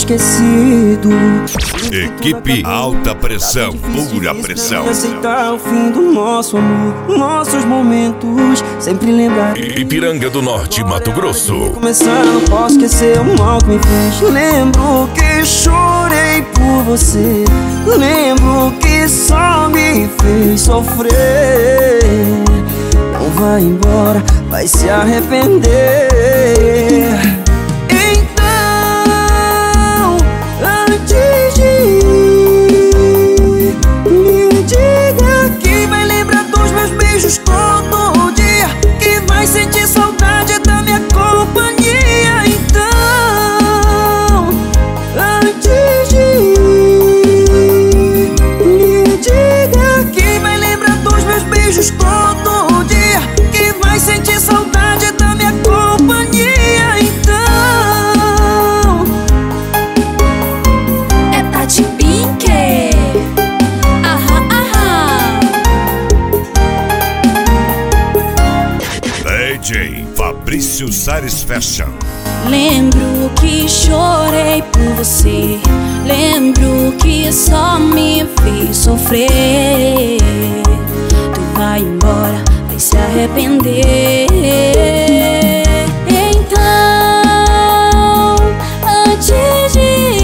esquecido. Equipe Alta Pressão, pura pressão. Aceitar o fim do nosso amor, nossos momentos, sempre lembrar. Ipiranga do Norte, Mato Grosso. Começar, não posso esquecer o mal que me fez. Lembro que chorei por você, lembro que só me fez sofrer. Não vai embora, vai se arrepender. Então, antes de ir, me diga que vai lembrar dos meus beijos todo dia, que vai sentir saudade da minha companhia. Então, antes de ir, me diga que vai lembrar dos meus beijos todo dia, que vai sentir saudade da minha companhia. Então, é Tati Pink. DJ Fabrício Sares Fashion. Lembro que chorei por você, lembro que só me fez sofrer. Tu vai embora, vai se arrepender. Então, antes de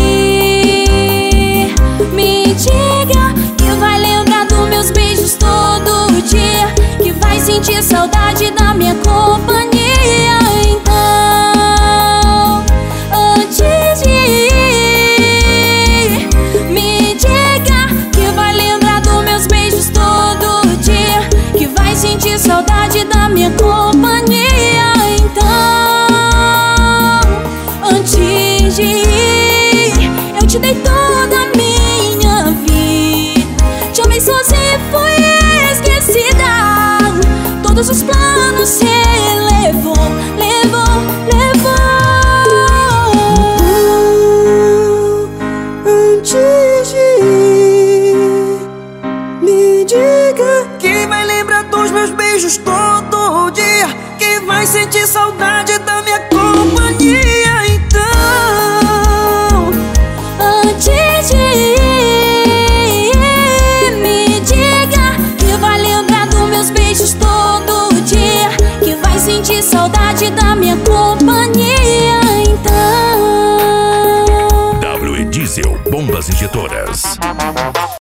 ir, me diga que vai lembrar dos meus beijos todo dia, que vai sentir saudade da minha companhia. Então, antes de ir, me diga que vai lembrar dos meus beijos todo dia, que vai sentir saudade da minha companhia. Então, antes de ir, eu te dei toda a minha vida, te amei sozinha e fui esquecida. Todos os planos se levou. antes de ir, me diga que vai lembrar dos meus beijos todo dia, que vai sentir saudade da minha companhia. Então, Antes de ir, me diga que vai lembrar dos meus beijos todo dia, que vai sentir saudade da minha companhia. Então, W Diesel Bombas Injetoras.